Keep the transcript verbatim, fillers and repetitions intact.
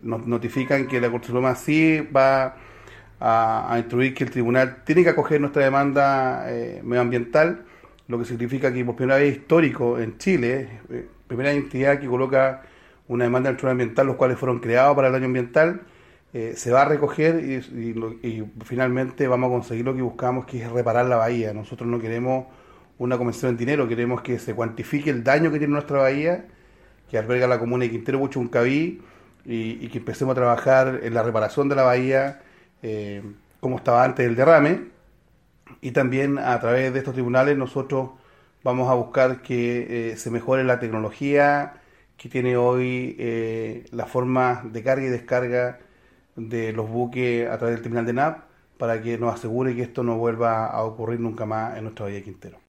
nos notifican que la Corte Suprema sí va a, a instruir que el tribunal tiene que acoger nuestra demanda eh, medioambiental, lo que significa que por primera vez histórico en Chile, eh, primera entidad que coloca una demanda del tribunal ambiental, los cuales fueron creados para el daño ambiental, eh, se va a recoger y, y, lo, y finalmente vamos a conseguir lo que buscamos, que es reparar la bahía. Nosotros no queremos una convención en dinero, queremos que se cuantifique el daño que tiene nuestra bahía, que alberga la comuna de Quintero Puchuncaví, y, y que empecemos a trabajar en la reparación de la bahía eh, como estaba antes del derrame. Y también a través de estos tribunales nosotros vamos a buscar que eh, se mejore la tecnología que tiene hoy eh, la forma de carga y descarga de los buques a través del terminal de N A P, para que nos asegure que esto no vuelva a ocurrir nunca más en nuestra bahía de Quintero.